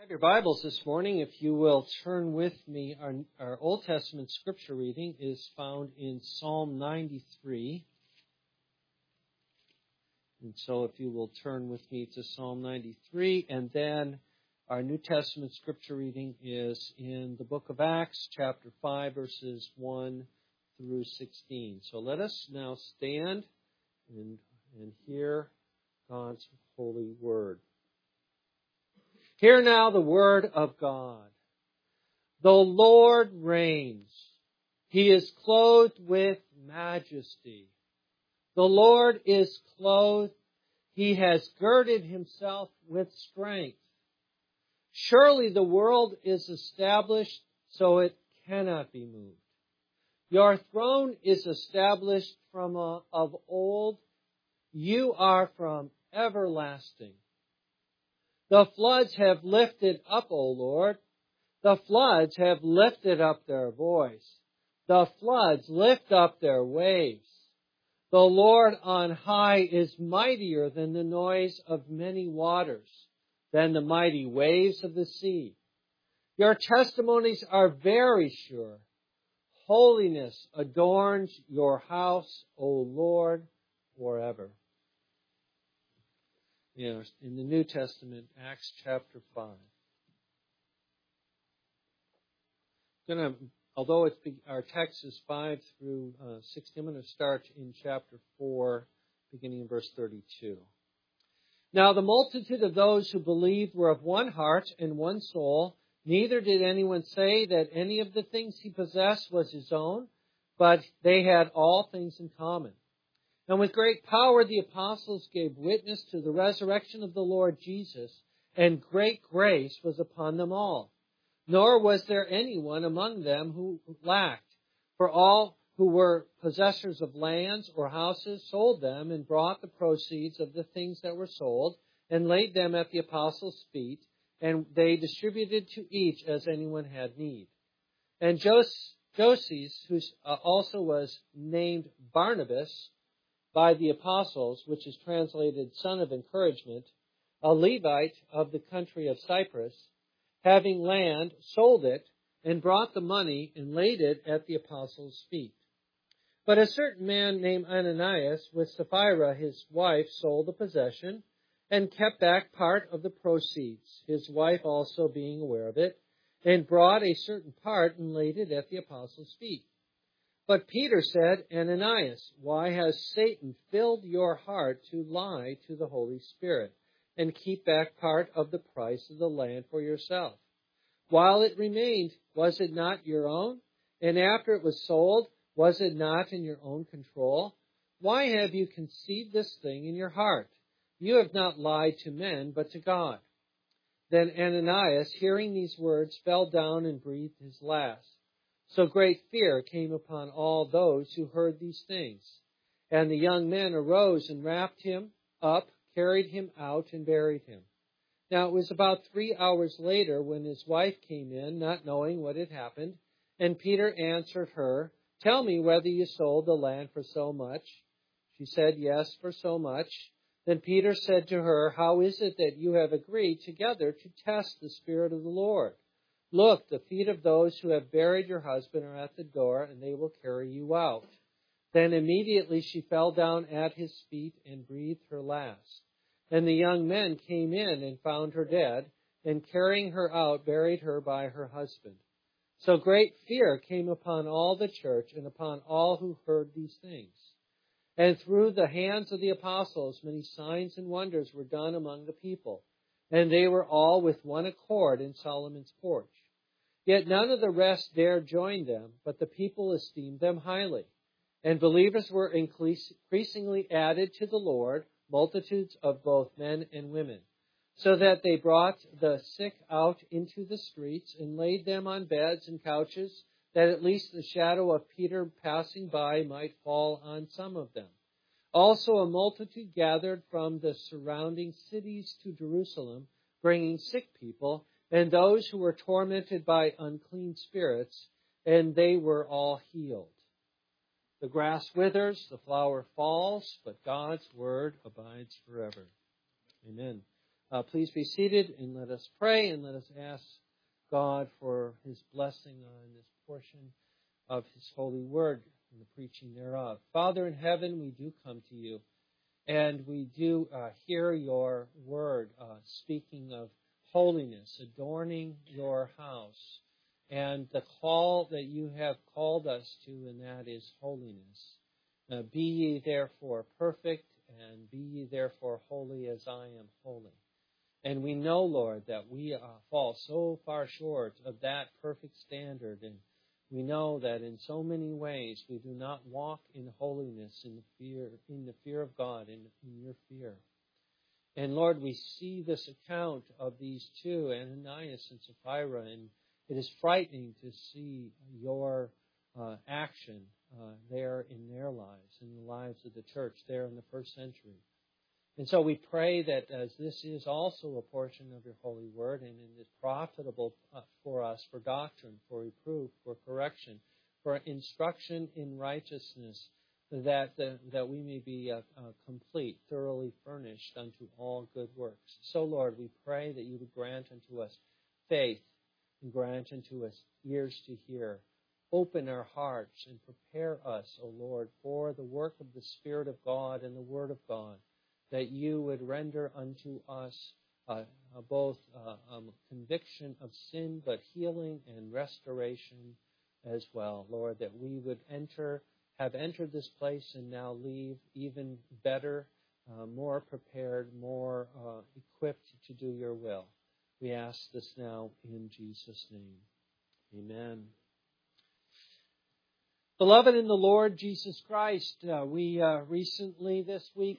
Have your Bibles this morning. If you will turn with me, our Old Testament scripture reading is found in Psalm 93. And so if you will turn with me to Psalm 93, and then our New Testament scripture reading is in the book of Acts, chapter 5, verses 1 through 16. So let us now stand and hear God's holy word. Hear now the word of God. The Lord reigns. He is clothed with majesty. The Lord is clothed. He has girded himself with strength. Surely the world is established, so it cannot be moved. Your throne is established of old. You are from everlasting. The floods have lifted up, O Lord. The floods have lifted up their voice. The floods lift up their waves. The Lord on high is mightier than the noise of many waters, than the mighty waves of the sea. Your testimonies are very sure. Holiness adorns your house, O Lord, forever. Yes, in the New Testament, Acts chapter 5. Although our text is 5 through 16, I'm going to start in chapter 4, beginning in verse 32. Now the multitude of those who believed were of one heart and one soul. Neither did anyone say that any of the things he possessed was his own, but they had all things in common. And with great power the apostles gave witness to the resurrection of the Lord Jesus, and great grace was upon them all. Nor was there anyone among them who lacked, for all who were possessors of lands or houses sold them and brought the proceeds of the things that were sold and laid them at the apostles' feet, and they distributed to each as anyone had need. And Joses, who also was named Barnabas by the apostles, which is translated son of encouragement, a Levite of the country of Cyprus, having land, sold it, and brought the money and laid it at the apostles' feet. But a certain man named Ananias, with Sapphira his wife, sold the possession, and kept back part of the proceeds, his wife also being aware of it, and brought a certain part and laid it at the apostles' feet. But Peter said, Ananias, why has Satan filled your heart to lie to the Holy Spirit and keep back part of the price of the land for yourself? While it remained, was it not your own? And after it was sold, was it not in your own control? Why have you conceived this thing in your heart? You have not lied to men, but to God. Then Ananias, hearing these words, fell down and breathed his last. So great fear came upon all those who heard these things. And the young men arose and wrapped him up, carried him out, and buried him. Now it was about 3 hours later when his wife came in, not knowing what had happened. And Peter answered her, Tell me whether you sold the land for so much. She said, Yes, for so much. Then Peter said to her, How is it that you have agreed together to test the Spirit of the Lord? Look, the feet of those who have buried your husband are at the door, and they will carry you out. Then immediately she fell down at his feet and breathed her last. And the young men came in and found her dead, and carrying her out, buried her by her husband. So great fear came upon all the church and upon all who heard these things. And through the hands of the apostles, many signs and wonders were done among the people, and they were all with one accord in Solomon's porch. Yet none of the rest dared join them, but the people esteemed them highly. And believers were increasingly added to the Lord, multitudes of both men and women, so that they brought the sick out into the streets and laid them on beds and couches, that at least the shadow of Peter passing by might fall on some of them. Also a multitude gathered from the surrounding cities to Jerusalem, bringing sick people, and those who were tormented by unclean spirits, and they were all healed. The grass withers, the flower falls, but God's word abides forever. Amen. Please be seated and let us pray and let us ask God for His blessing on this portion of His holy word and the preaching thereof. Father in heaven, we do come to you and we do hear your word speaking of holiness, adorning your house, and the call that you have called us to, and that is holiness. Be ye therefore perfect, and be ye therefore holy as I am holy. And we know, Lord, that we fall so far short of that perfect standard, and we know that in so many ways we do not walk in holiness, in the fear of God, in your fear. And Lord, we see this account of these two, Ananias and Sapphira, and it is frightening to see your action there in their lives, in the lives of the church there in the first century. And so we pray that as this is also a portion of your holy word and it is profitable for us for doctrine, for reproof, for correction, for instruction in righteousness, that we may be complete, thoroughly furnished unto all good works. So, Lord, we pray that you would grant unto us faith and grant unto us ears to hear. Open our hearts and prepare us, O Lord, for the work of the Spirit of God and the Word of God, that you would render unto us both conviction of sin, but healing and restoration as well. Lord, that we would have entered this place and now leave even better, more prepared, more equipped to do your will. We ask this now in Jesus' name. Amen. Beloved in the Lord Jesus Christ, we recently this week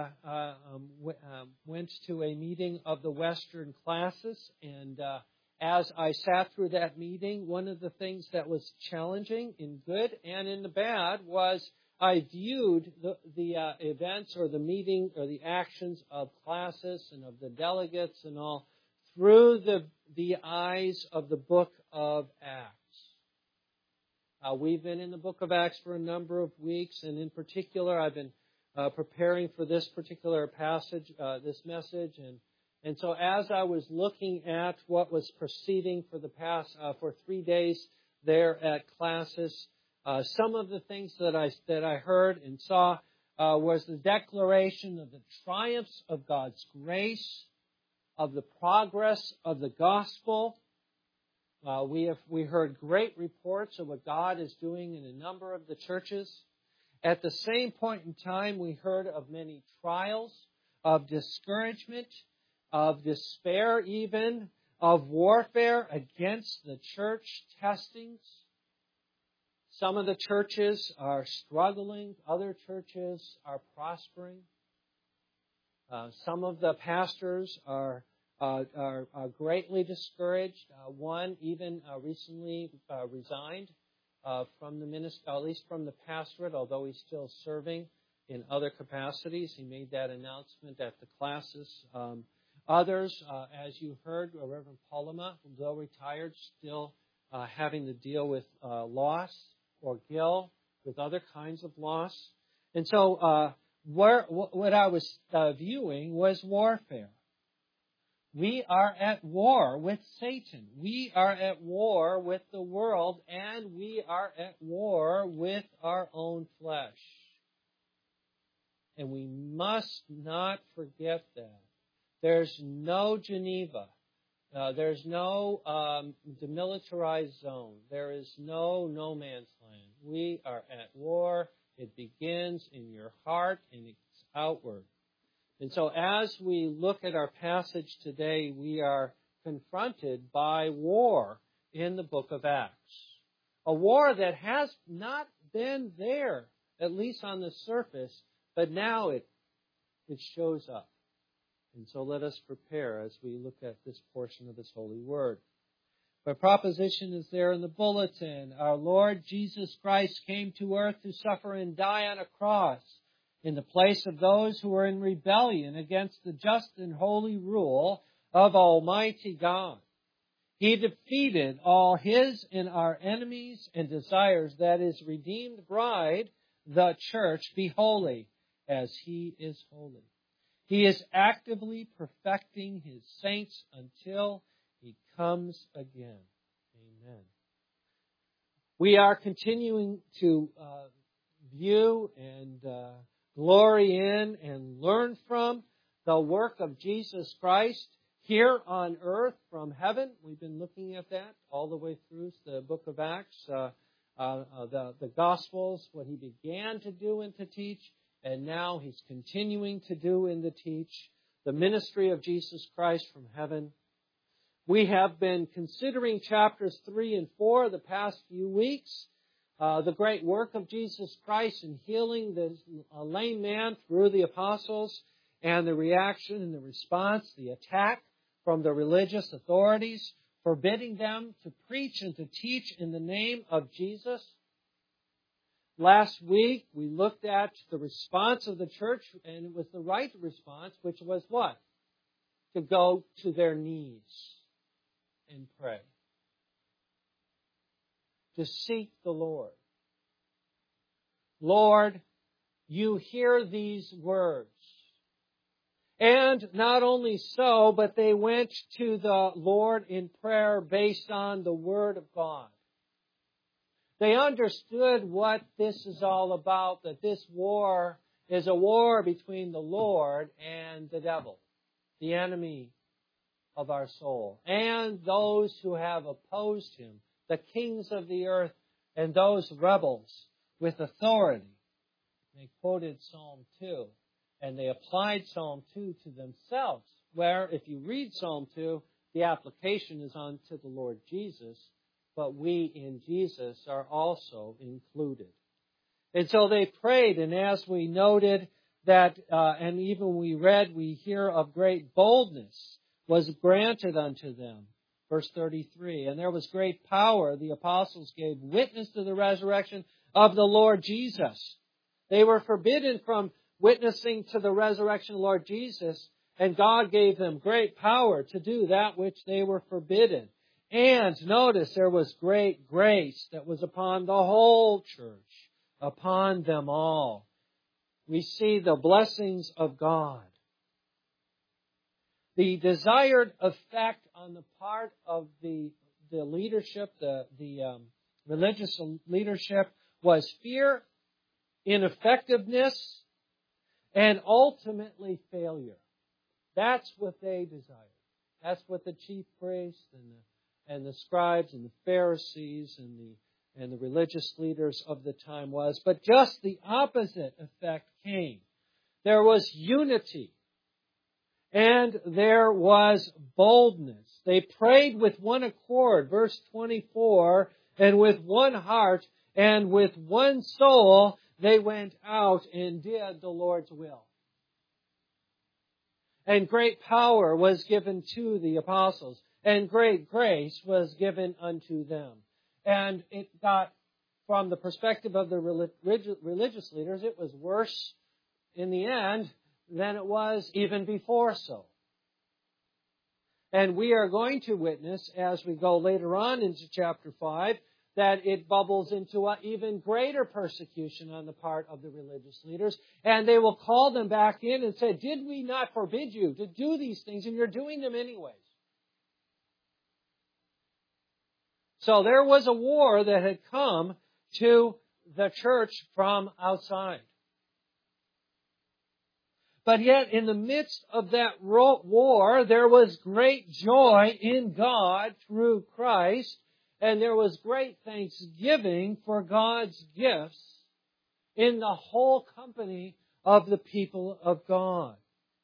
went to a meeting of the Western classes, and as I sat through that meeting, one of the things that was challenging in good and in the bad was I viewed the events or the meeting or the actions of classes and of the delegates and all through the eyes of the book of Acts. We've been in the book of Acts for a number of weeks, and in particular, I've been preparing for this particular passage, this message, and so as I was looking at what was proceeding for the past for 3 days there at classes, some of the things that I heard and saw was the declaration of the triumphs of God's grace, of the progress of the gospel. We heard great reports of what God is doing in a number of the churches. At the same point in time, we heard of many trials, of discouragement, of despair even, of warfare against the church testings. Some of the churches are struggling. Other churches are prospering. Some of the pastors are greatly discouraged. One even recently resigned from the ministry, at least from the pastorate, although he's still serving in other capacities. He made that announcement at the classes. Others, as you heard, Reverend Paloma, though retired, still having to deal with loss, or Gil, with other kinds of loss. And so what I was viewing was warfare. We are at war with Satan. We are at war with the world, and we are at war with our own flesh. And we must not forget that. There's no Geneva. There's no demilitarized zone. There is no man's land. We are at war. It begins in your heart and it's outward. And so as we look at our passage today, we are confronted by war in the book of Acts. A war that has not been there, at least on the surface, but now it shows up. And so let us prepare as we look at this portion of this holy word. My proposition is there in the bulletin. Our Lord Jesus Christ came to earth to suffer and die on a cross in the place of those who were in rebellion against the just and holy rule of Almighty God. He defeated all his and our enemies and desires that his redeemed bride, the church, be holy as he is holy. He is actively perfecting His saints until He comes again. Amen. We are continuing to view and glory in and learn from the work of Jesus Christ here on earth from heaven. We've been looking at that all the way through the book of Acts, the Gospels, what He began to do and to teach, and now He's continuing to do and to teach the ministry of Jesus Christ from heaven. We have been considering chapters 3 and 4 the past few weeks. The great work of Jesus Christ in healing the lame man through the apostles, and the reaction and the response, the attack from the religious authorities, forbidding them to preach and to teach in the name of Jesus. Last week, we looked at the response of the church, and it was the right response, which was what? To go to their knees and pray. To seek the Lord. Lord, you hear these words. And not only so, but they went to the Lord in prayer based on the Word of God. They understood what this is all about, that this war is a war between the Lord and the devil, the enemy of our soul, and those who have opposed Him, the kings of the earth and those rebels with authority. They quoted Psalm 2, and they applied Psalm 2 to themselves, where if you read Psalm 2, the application is onto the Lord Jesus, but we in Jesus are also included. And so they prayed, and as we noted that, and even we read, we hear of great boldness was granted unto them. Verse 33, and there was great power. The apostles gave witness to the resurrection of the Lord Jesus. They were forbidden from witnessing to the resurrection of the Lord Jesus, and God gave them great power to do that which they were forbidden. And notice there was great grace that was upon the whole church, upon them all. We see the blessings of God. The desired effect on the part of the leadership, the religious leadership, was fear, ineffectiveness, and ultimately failure. That's what they desired. That's what the chief priests and the scribes and the Pharisees and the religious leaders of the time was. But just the opposite effect came. There was unity. And there was boldness. They prayed with one accord, verse 24, and with one heart and with one soul they went out and did the Lord's will. And great power was given to the apostles, and great grace was given unto them. And it got, from the perspective of the religious leaders, it was worse in the end than it was even before so. And we are going to witness, as we go later on into chapter 5, that it bubbles into an even greater persecution on the part of the religious leaders. And they will call them back in and say, did we not forbid you to do these things? And you're doing them anyways. So there was a war that had come to the church from outside. But yet, in the midst of that war, there was great joy in God through Christ, and there was great thanksgiving for God's gifts in the whole company of the people of God.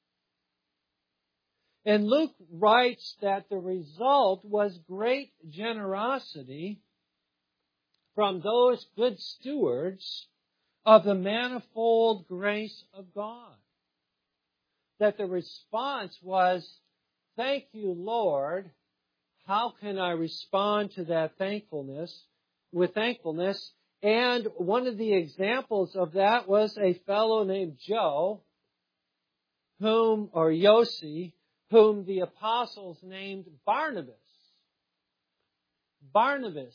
And Luke writes that the result was great generosity from those good stewards of the manifold grace of God. That the response was, thank you, Lord. How can I respond to that thankfulness with thankfulness? And one of the examples of that was a fellow named Joe, Yossi, whom the apostles named Barnabas. Barnabas,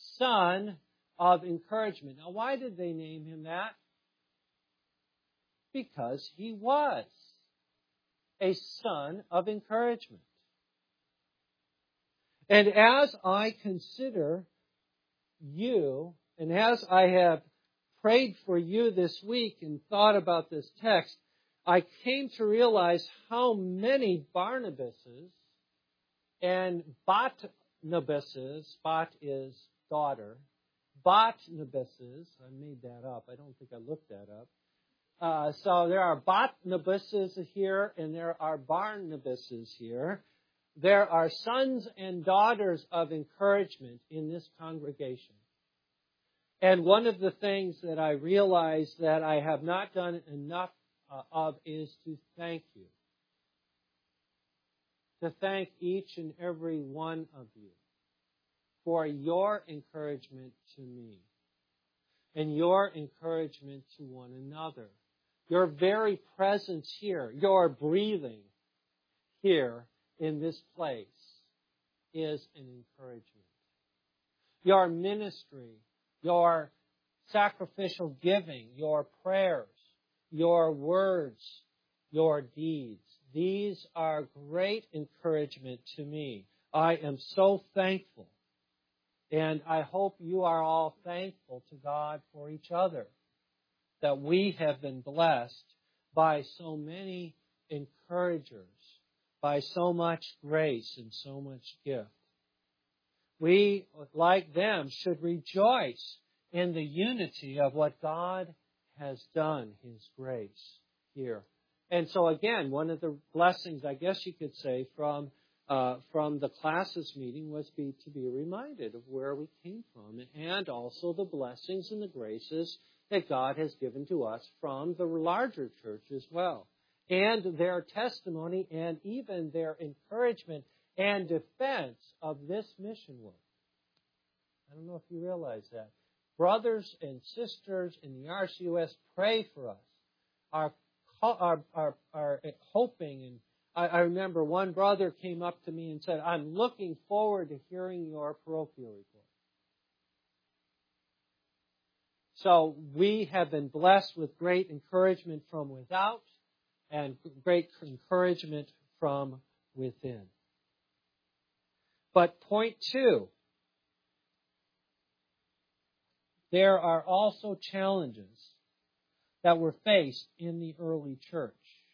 son of encouragement. Now, why did they name him that? because he was a son of encouragement. And as I consider you, and as I have prayed for you this week and thought about this text, I came to realize how many Barnabases and Barnabases, Bat is daughter, Barnabases, I made that up, I don't think I looked that up. So there are Barnabases here and there are Barnabases here. There are sons and daughters of encouragement in this congregation. And one of the things that I realize that I have not done enough of is to thank you. To thank each and every one of you for your encouragement to me and your encouragement to one another. Your very presence here, your breathing here in this place is an encouragement. Your ministry, your sacrificial giving, your prayers, your words, your deeds. These are great encouragement to me. I am so thankful. And I hope you are all thankful to God for each other. That we have been blessed by so many encouragers, by so much grace and so much gift. We, like them, should rejoice in the unity of what God has done, His grace here. And so again, one of the blessings, I guess you could say, from the classes meeting was to be reminded of where we came from and also the blessings and the graces that God has given to us from the larger church as well. And their testimony and even their encouragement and defense of this mission work. I don't know if you realize that. Brothers and sisters in the RCOS pray for us, are hoping. And I remember one brother came up to me and said, I'm looking forward to hearing your parochial report. So we have been blessed with great encouragement from without and great encouragement from within. But point 2, there are also challenges that were faced in the early church.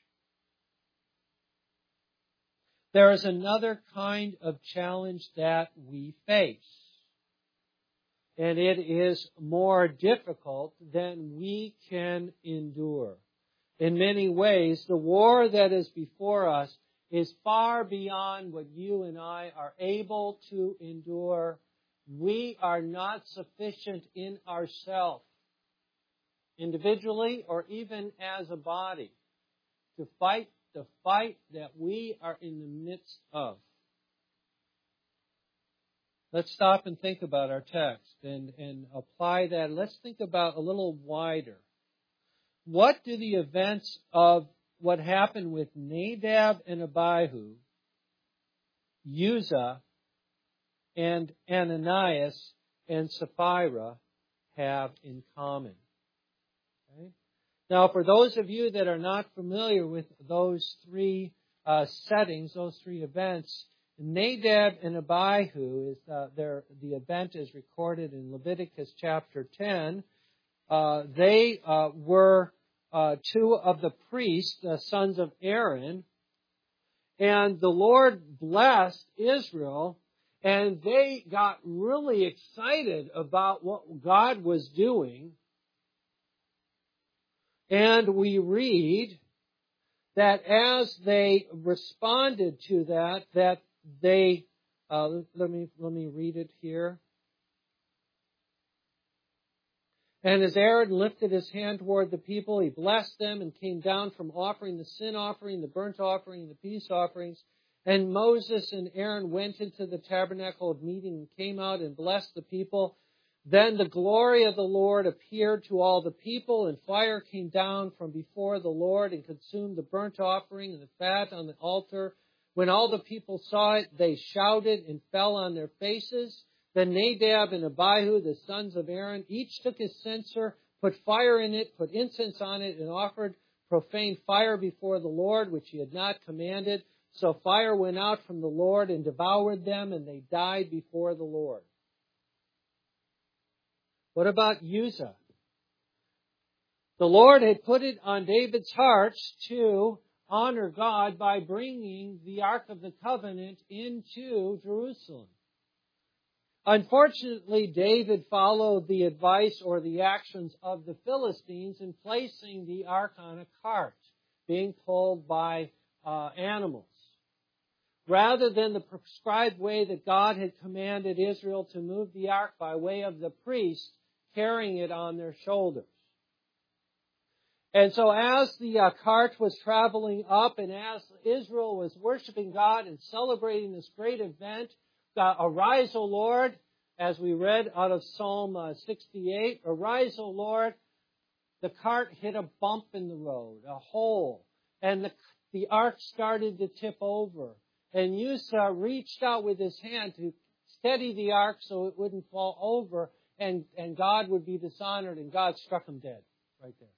There is another kind of challenge that we face. And it is more difficult than we can endure. In many ways, the war that is before us is far beyond what you and I are able to endure. We are not sufficient in ourselves, individually or even as a body, to fight the fight that we are in the midst of. Let's stop and think about our text and apply that. Let's think about a little wider. What do the events of what happened with Nadab and Abihu, Uzzah, and Ananias and Sapphira have in common? Okay? Now, for those of you that are not familiar with those three settings, those three events, Nadab and Abihu is the event is recorded in Leviticus chapter 10. They were two of the priests, the sons of Aaron, and the Lord blessed Israel, and they got really excited about what God was doing. And we read that as they responded to that they, let me read it here. And as Aaron lifted his hand toward the people, he blessed them and came down from offering the sin offering, the burnt offering, and the peace offerings. And Moses and Aaron went into the tabernacle of meeting and came out and blessed the people. Then the glory of the Lord appeared to all the people, and fire came down from before the Lord and consumed the burnt offering and the fat on the altar. When all the people saw it, they shouted and fell on their faces. Then Nadab and Abihu, the sons of Aaron, each took his censer, put fire in it, put incense on it, and offered profaned fire before the Lord, which he had not commanded. So fire went out from the Lord and devoured them, and they died before the Lord. What about Uzzah? The Lord had put it on David's heart to honor God by bringing the Ark of the Covenant into Jerusalem. Unfortunately, David followed the advice or the actions of the Philistines in placing the Ark on a cart, being pulled by animals. Rather than the prescribed way that God had commanded Israel to move the Ark by way of the priests carrying it on their shoulders. And so as the cart was traveling up and as Israel was worshiping God and celebrating this great event, arise, O Lord, as we read out of Psalm 68, arise, O Lord, the cart hit a bump in the road, a hole, and the ark started to tip over. And Uzzah reached out with his hand to steady the ark so it wouldn't fall over, and God would be dishonored, and God struck him dead right there.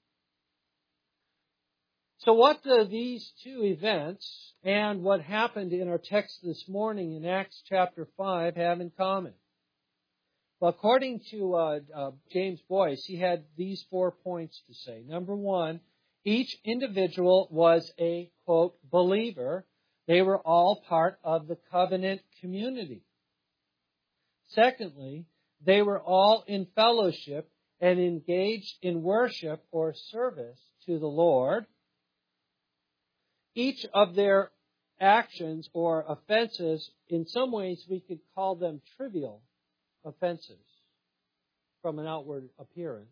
So what do these two events and what happened in our text this morning in Acts chapter 5 have in common? Well, according to James Boyce, he had these 4 points to say. Number one, each individual was a, quote, believer. They were all part of the covenant community. Secondly, they were all in fellowship and engaged in worship or service to the Lord. Each of their actions or offenses, in some ways we could call them trivial offenses from an outward appearance.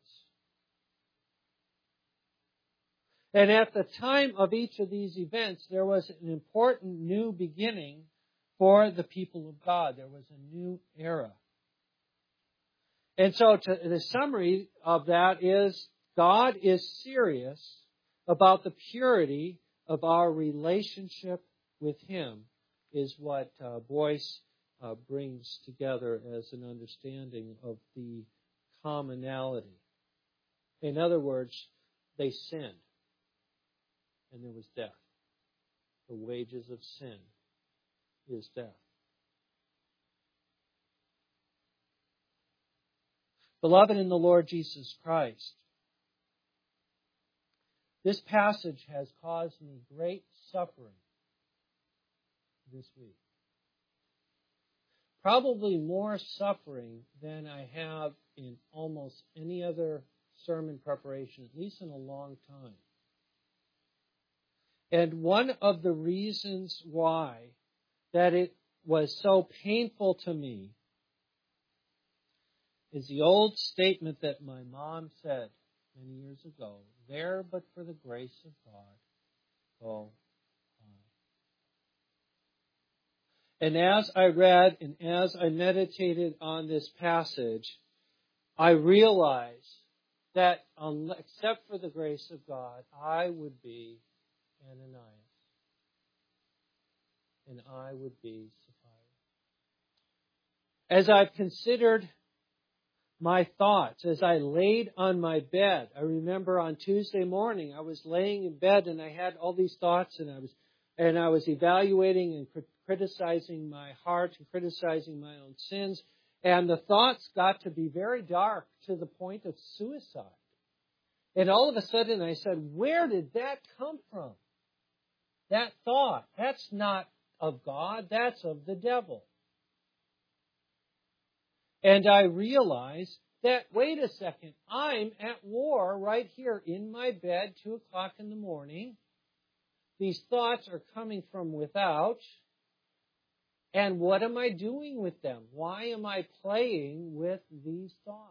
And at the time of each of these events, there was an important new beginning for the people of God. There was a new era. And so the summary of that is God is serious about the purity of our relationship with Him, is what Boyce brings together as an understanding of the commonality. In other words, they sinned, and there was death. The wages of sin is death. Beloved in the Lord Jesus Christ, this passage has caused me great suffering this week. Probably more suffering than I have in almost any other sermon preparation, at least in a long time. And one of the reasons why that it was so painful to me is the old statement that my mom said many years ago, there but for the grace of God, go on. And as I read and as I meditated on this passage, I realized that except for the grace of God, I would be Ananias. And I would be Sapphira. As I've considered my thoughts, as I laid on my bed, I remember on Tuesday morning, I was laying in bed and I had all these thoughts and I was evaluating and criticizing my heart and criticizing my own sins. And the thoughts got to be very dark to the point of suicide. And all of a sudden I said, where did that come from? That thought, that's not of God, that's of the devil. And I realized that, wait a second, I'm at war right here in my bed, 2 o'clock in the morning. These thoughts are coming from without. And what am I doing with them? Why am I playing with these thoughts?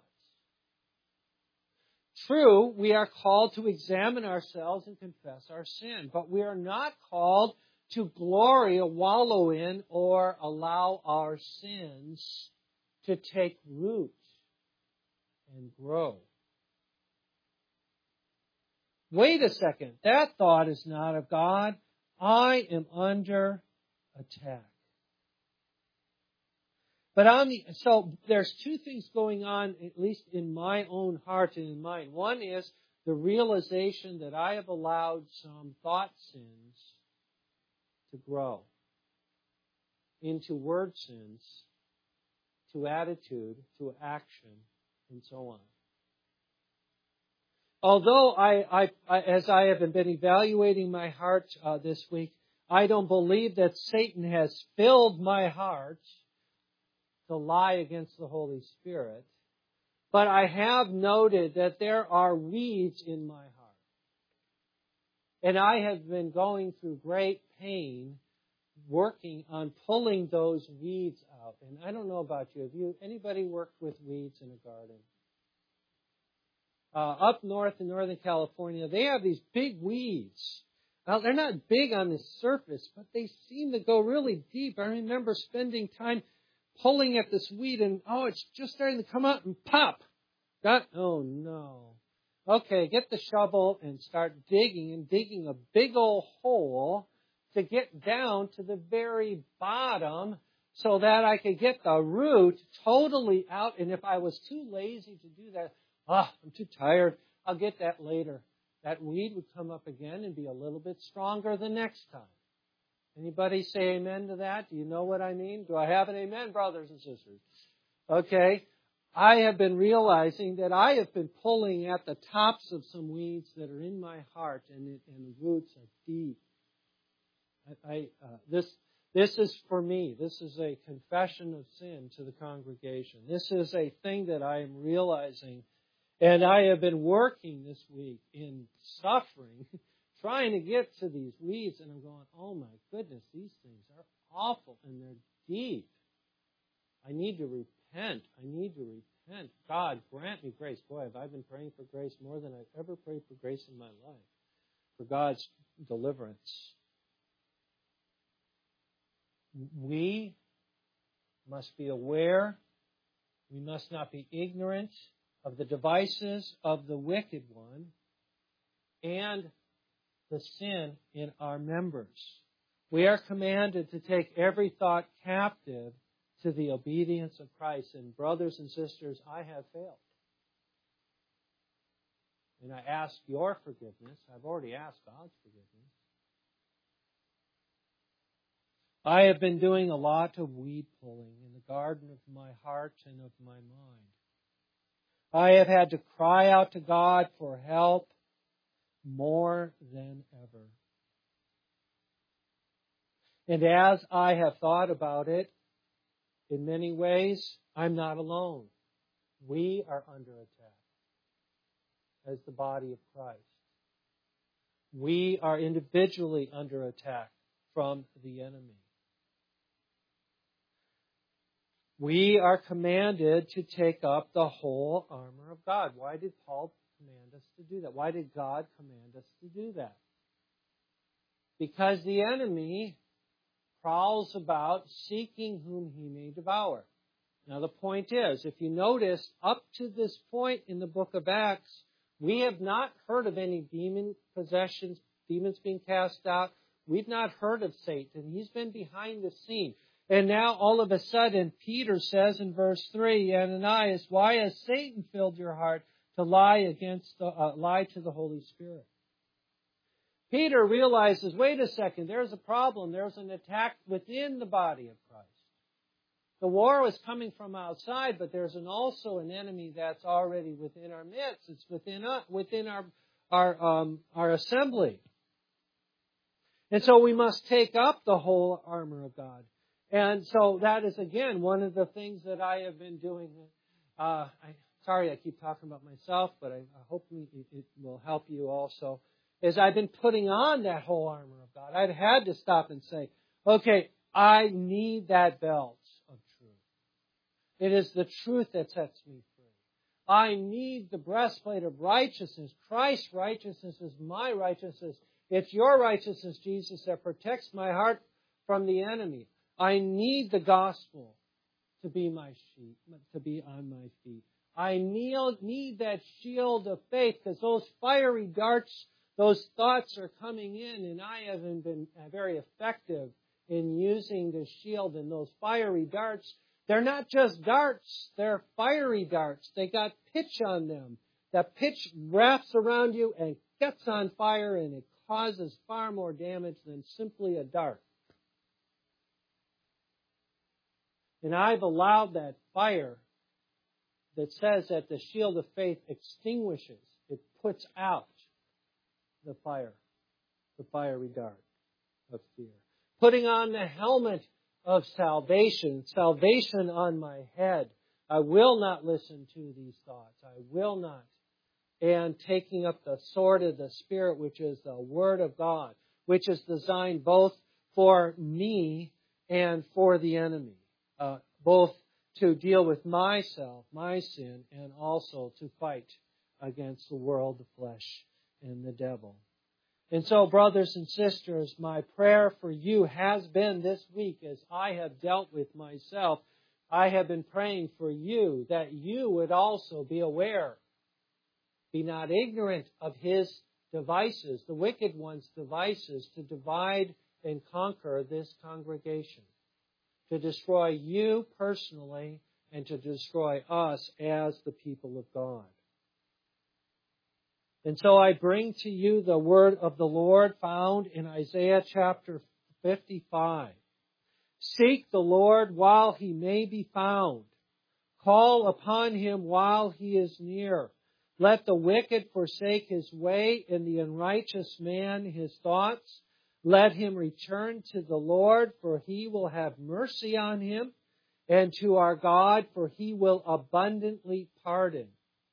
True, we are called to examine ourselves and confess our sin, but we are not called to glory or wallow in or allow our sins to take root and grow. Wait a second, that thought is not of God. I am under attack. But so there's two things going on, at least in my own heart and in mind. One is the realization that I have allowed some thought sins to grow into word sins, to attitude, to action, and so on. Although as I have been evaluating my heart this week, I don't believe that Satan has filled my heart to lie against the Holy Spirit, but I have noted that there are weeds in my heart. And I have been going through great pain working on pulling those weeds out. And I don't know about you. Have anybody worked with weeds in a garden? Up north in Northern California, they have these big weeds. Now, they're not big on the surface, but they seem to go really deep. I remember spending time pulling at this weed, and it's just starting to come out and pop. Oh, no. Okay, get the shovel and start digging a big old hole to get down to the very bottom so that I could get the root totally out. And if I was too lazy to do that, I'm too tired, I'll get that later. That weed would come up again and be a little bit stronger the next time. Anybody say amen to that? Do you know what I mean? Do I have an amen, brothers and sisters? Okay. I have been realizing that I have been pulling at the tops of some weeds that are in my heart, and the roots are deep. This is for me. This is a confession of sin to the congregation. This is a thing that I am realizing, and I have been working this week in suffering, trying to get to these weeds, and I'm going, oh my goodness, these things are awful, and they're deep. I need to repent. God, grant me grace. Boy, have I been praying for grace more than I've ever prayed for grace in my life, for God's deliverance. We must be aware. We must not be ignorant of the devices of the wicked one and the sin in our members. We are commanded to take every thought captive to the obedience of Christ. And brothers and sisters, I have failed. And I ask your forgiveness. I've already asked God's forgiveness. I have been doing a lot of weed pulling in the garden of my heart and of my mind. I have had to cry out to God for help more than ever. And as I have thought about it, in many ways, I'm not alone. We are under attack as the body of Christ. We are individually under attack from the enemy. We are commanded to take up the whole armor of God. Why did Paul command us to do that? Why did God command us to do that? Because the enemy prowls about seeking whom he may devour. Now the point is, if you notice, up to this point in the book of Acts, we have not heard of any demon possessions, demons being cast out. We've not heard of Satan. He's been behind the scene. And now all of a sudden, Peter says in verse 3, Ananias, why has Satan filled your heart to lie to the Holy Spirit? Peter realizes, wait a second, there's a problem. There's an attack within the body of Christ. The war is coming from outside, but there's also an enemy that's already within our midst. It's within our assembly. And so we must take up the whole armor of God. And so that is, again, one of the things that I have been doing. Sorry, I keep talking about myself, but I hope it will help you also. Is I've been putting on that whole armor of God. I've had to stop and say, okay, I need that belt of truth. It is the truth that sets me free. I need the breastplate of righteousness. Christ's righteousness is my righteousness. It's your righteousness, Jesus, that protects my heart from the enemy. I need the gospel to be my sheep, to be on my feet. I need that shield of faith, because those fiery darts, those thoughts are coming in, and I haven't been very effective in using the shield. And those fiery darts, they're not just darts, they're fiery darts. They got pitch on them. that pitch wraps around you and gets on fire, and it causes far more damage than simply a dart. And I've allowed that fire that says that the shield of faith extinguishes, it puts out the fiery dart of fear. Putting on the helmet of salvation on my head. I will not listen to these thoughts. I will not. And taking up the sword of the Spirit, which is the Word of God, which is designed both for me and for the enemy. Both to deal with myself, my sin, and also to fight against the world, the flesh, and the devil. And so, brothers and sisters, my prayer for you has been this week, as I have dealt with myself, I have been praying for you that you would also be aware. Be not ignorant of his devices, the wicked one's devices, to divide and conquer this congregation, to destroy you personally, and to destroy us as the people of God. And so I bring to you the word of the Lord found in Isaiah chapter 55. Seek the Lord while he may be found. Call upon him while he is near. Let the wicked forsake his way, and the unrighteous man his thoughts. Let him return to the Lord, for he will have mercy on him, and to our God, for he will abundantly pardon.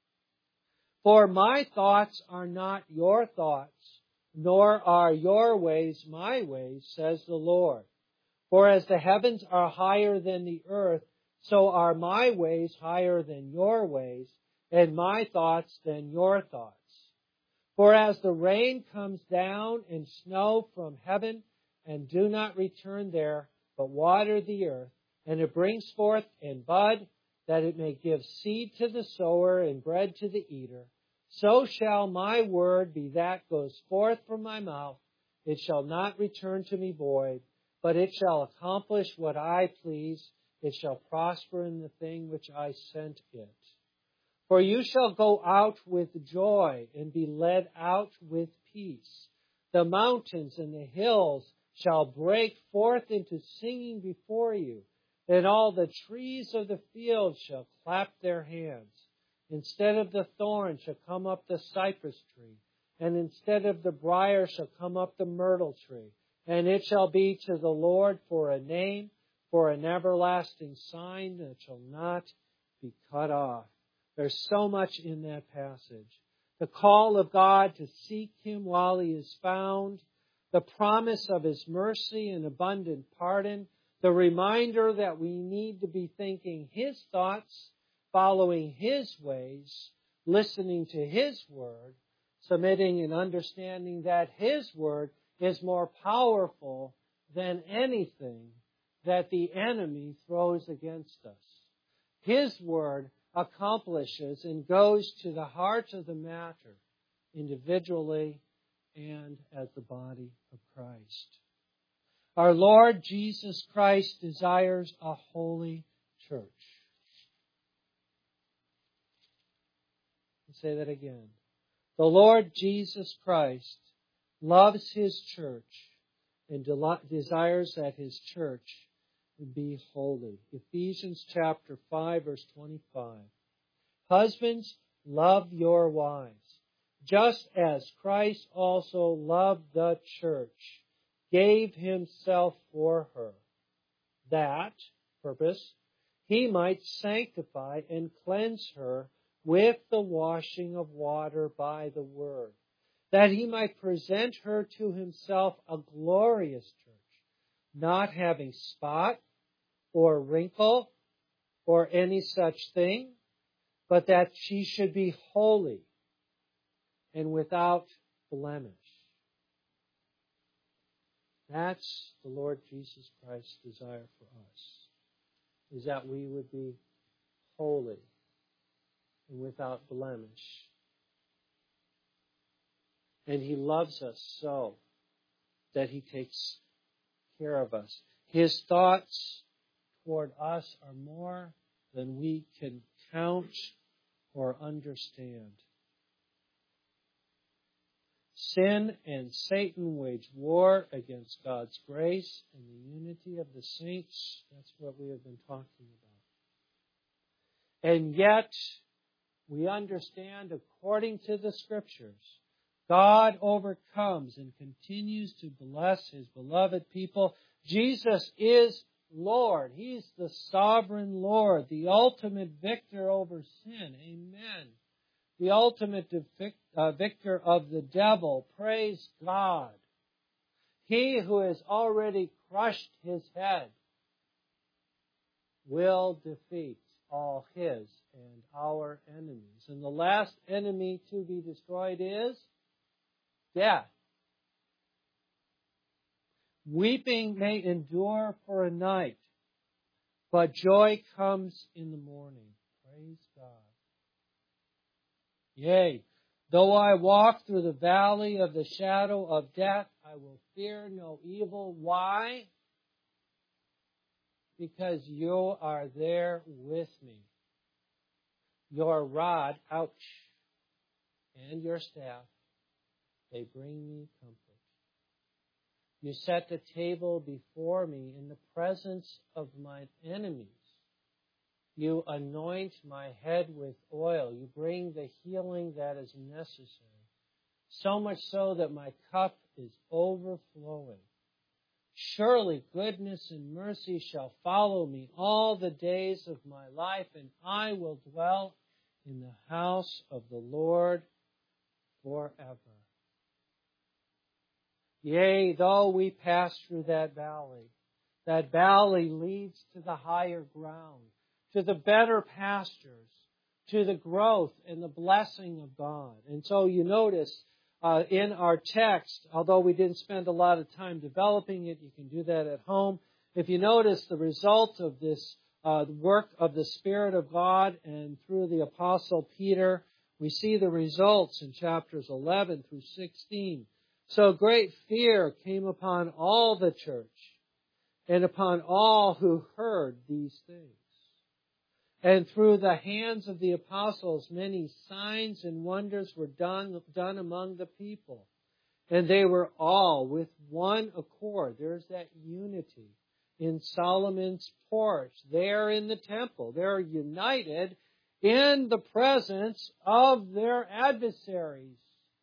For my thoughts are not your thoughts, nor are your ways my ways, says the Lord. For as the heavens are higher than the earth, so are my ways higher than your ways, and my thoughts than your thoughts. For as the rain comes down and snow from heaven, and do not return there, but water the earth, and it brings forth and bud, that it may give seed to the sower and bread to the eater, so shall my word be that goes forth from my mouth. It shall not return to me void, but it shall accomplish what I please. It shall prosper in the thing which I sent it. For you shall go out with joy and be led out with peace. The mountains and the hills shall break forth into singing before you, and all the trees of the field shall clap their hands. Instead of the thorn shall come up the cypress tree, and instead of the briar shall come up the myrtle tree. And it shall be to the Lord for a name, for an everlasting sign that shall not be cut off. There's so much in that passage. The call of God to seek him while he is found, the promise of his mercy and abundant pardon, the reminder that we need to be thinking his thoughts, following his ways, listening to his word, submitting and understanding that his word is more powerful than anything that the enemy throws against us. His word accomplishes and goes to the heart of the matter, individually and as the body of Christ. Our Lord Jesus Christ desires a holy church. I'll say that again. The Lord Jesus Christ loves his church and desires that his church be holy. Ephesians chapter 5, verse 25. Husbands, love your wives, just as Christ also loved the church, gave himself for her, that, purpose, he might sanctify and cleanse her with the washing of water by the word, that he might present her to himself a glorious church, not having spot or wrinkle or any such thing, but that she should be holy and without blemish. That's the Lord Jesus Christ's desire for us, is that we would be holy and without blemish. And he loves us so that he takes care of us. His thoughts toward us are more than we can count or understand. Sin and Satan wage war against God's grace and the unity of the saints. That's what we have been talking about. And yet, we understand, according to the Scriptures, God overcomes and continues to bless His beloved people. Jesus is Lord. He's the sovereign Lord, the ultimate victor over sin. Amen. The ultimate victor of the devil. Praise God. He who has already crushed his head will defeat all his and our enemies. And the last enemy to be destroyed is death. Weeping may endure for a night, but joy comes in the morning. Praise God. Yea, though I walk through the valley of the shadow of death, I will fear no evil. Why? Because you are there with me. Your rod, ouch, and your staff, they bring me comfort. You set the table before me in the presence of my enemies. You anoint my head with oil. You bring the healing that is necessary. So much so that my cup is overflowing. Surely goodness and mercy shall follow me all the days of my life, and I will dwell in the house of the Lord forever. Yea, though we pass through that valley leads to the higher ground, to the better pastures, to the growth and the blessing of God. And so you notice in our text, although we didn't spend a lot of time developing it, you can do that at home. If you notice the result of this work of the Spirit of God and through the Apostle Peter, we see the results in chapters 11 through 16. So great fear came upon all the church and upon all who heard these things. And through the hands of the apostles, many signs and wonders were done among the people. And they were all with one accord. There's that unity in Solomon's porch, there in the temple. They're united in the presence of their adversaries.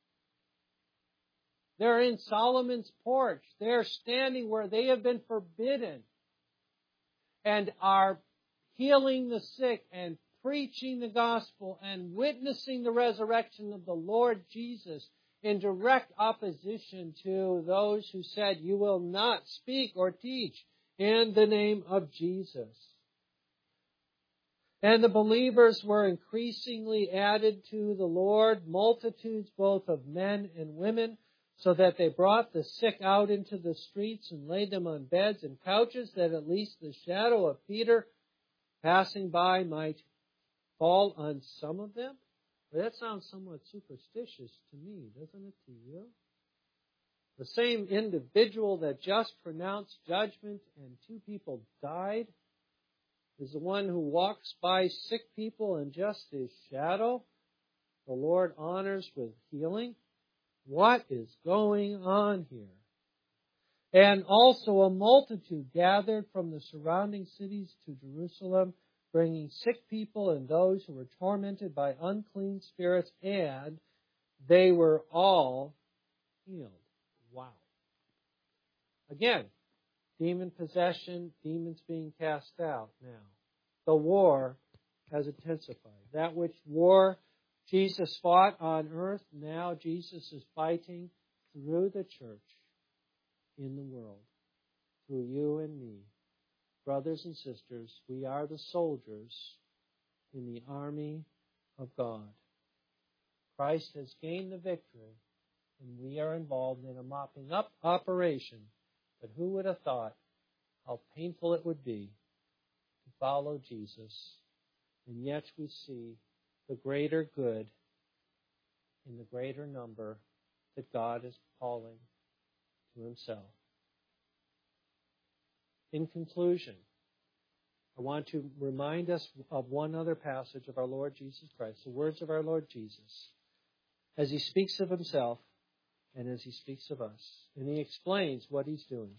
They're in Solomon's porch. They're standing where they have been forbidden and are healing the sick and preaching the gospel and witnessing the resurrection of the Lord Jesus in direct opposition to those who said, you will not speak or teach in the name of Jesus. And the believers were increasingly added to the Lord, multitudes both of men and women, so that they brought the sick out into the streets and laid them on beds and couches, that at least the shadow of Peter passing by might fall on some of them. Well, that sounds somewhat superstitious to me, doesn't it to you? The same individual that just pronounced judgment and 2 people died is the one who walks by sick people, and just his shadow the Lord honors with healing. What is going on here? And also a multitude gathered from the surrounding cities to Jerusalem, bringing sick people and those who were tormented by unclean spirits, and they were all healed. Wow. Again, demon possession, demons being cast out now. The war has intensified. That which war Jesus fought on earth, now Jesus is fighting through the church in the world, through you and me. Brothers and sisters, we are the soldiers in the army of God. Christ has gained the victory, and we are involved in a mopping up operation. But who would have thought how painful it would be to follow Jesus, and yet we see the greater good in the greater number that God is calling to Himself. In conclusion, I want to remind us of one other passage of our Lord Jesus Christ, the words of our Lord Jesus, as He speaks of Himself and as he speaks of us. And he explains what he's doing.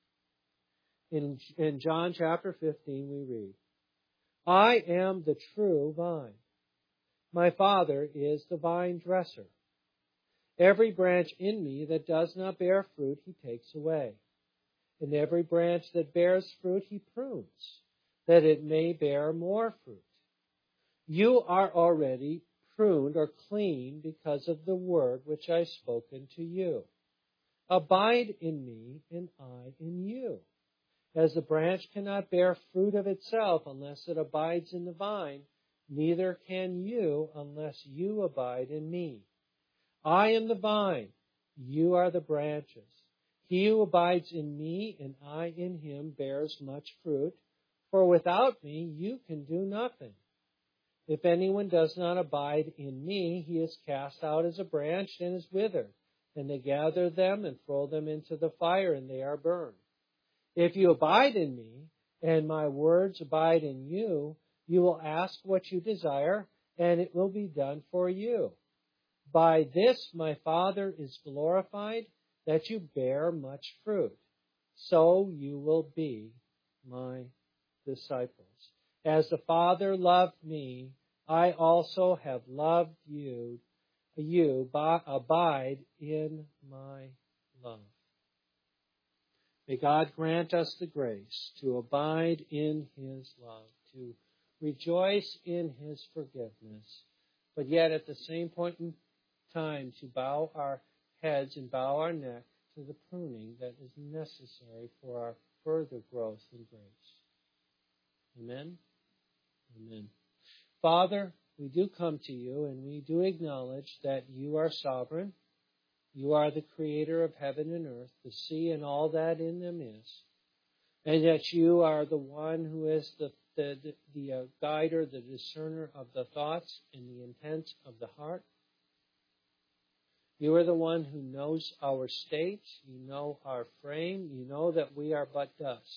In John chapter 15 we read, I am the true vine. My Father is the vine dresser. Every branch in me that does not bear fruit he takes away. And every branch that bears fruit he prunes, that it may bear more fruit. You are already pruned or clean because of the word which I have spoken to you. Abide in me, and I in you. As the branch cannot bear fruit of itself unless it abides in the vine, neither can you unless you abide in me. I am the vine, you are the branches. He who abides in me and I in him bears much fruit, for without me you can do nothing. If anyone does not abide in me, he is cast out as a branch and is withered, and they gather them and throw them into the fire, and they are burned. If you abide in me, and my words abide in you, you will ask what you desire, and it will be done for you. By this my Father is glorified, that you bear much fruit. So you will be my disciples. As the Father loved me, I also have loved you. Abide in my love. May God grant us the grace to abide in his love, to rejoice in his forgiveness, but yet at the same point in time to bow our heads and bow our neck to the pruning that is necessary for our further growth in grace. Amen? Amen. Father, we do come to you and we do acknowledge that you are sovereign. You are the creator of heaven and earth, the sea and all that in them is, and that you are the one who is the guider, the discerner of the thoughts and the intents of the heart. You are the one who knows our state. You know our frame. You know that we are but dust.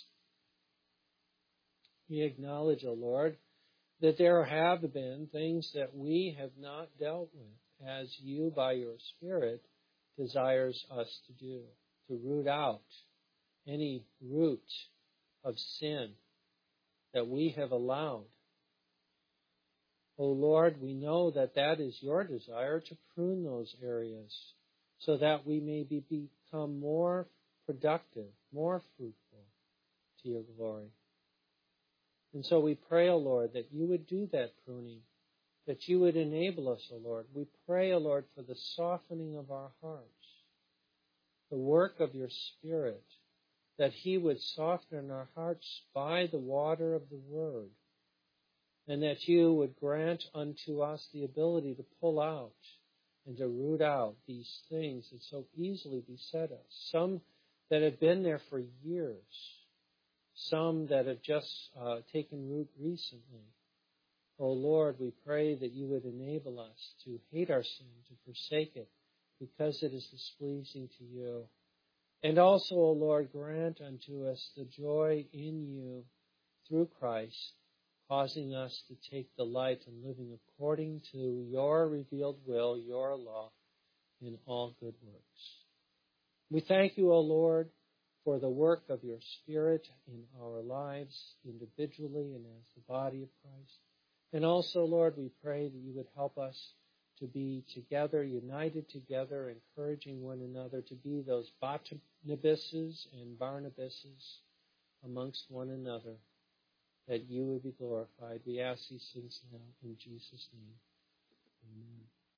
We acknowledge, O Lord, that there have been things that we have not dealt with, as you, by your Spirit, desires us to do, to root out any root of sin that we have allowed. O Lord, we know that that is your desire, to prune those areas so that we may become more productive, more fruitful to your glory. And so we pray, O Lord, that you would do that pruning, that you would enable us, O Lord. We pray, O Lord, for the softening of our hearts, the work of your Spirit, that he would soften our hearts by the water of the Word, and that you would grant unto us the ability to pull out and to root out these things that so easily beset us, some that have been there for years, some that have just taken root recently. O Lord, we pray that you would enable us to hate our sin, to forsake it, because it is displeasing to you. And also, O Lord, grant unto us the joy in you through Christ, causing us to take delight in living according to your revealed will, your law, in all good works. We thank you, O Lord, for the work of your Spirit in our lives individually and as the body of Christ. And also, Lord, we pray that you would help us to be together, united together, encouraging one another to be those Barnabases and Barnabases amongst one another, that you would be glorified. We ask these things now in Jesus' name. Amen.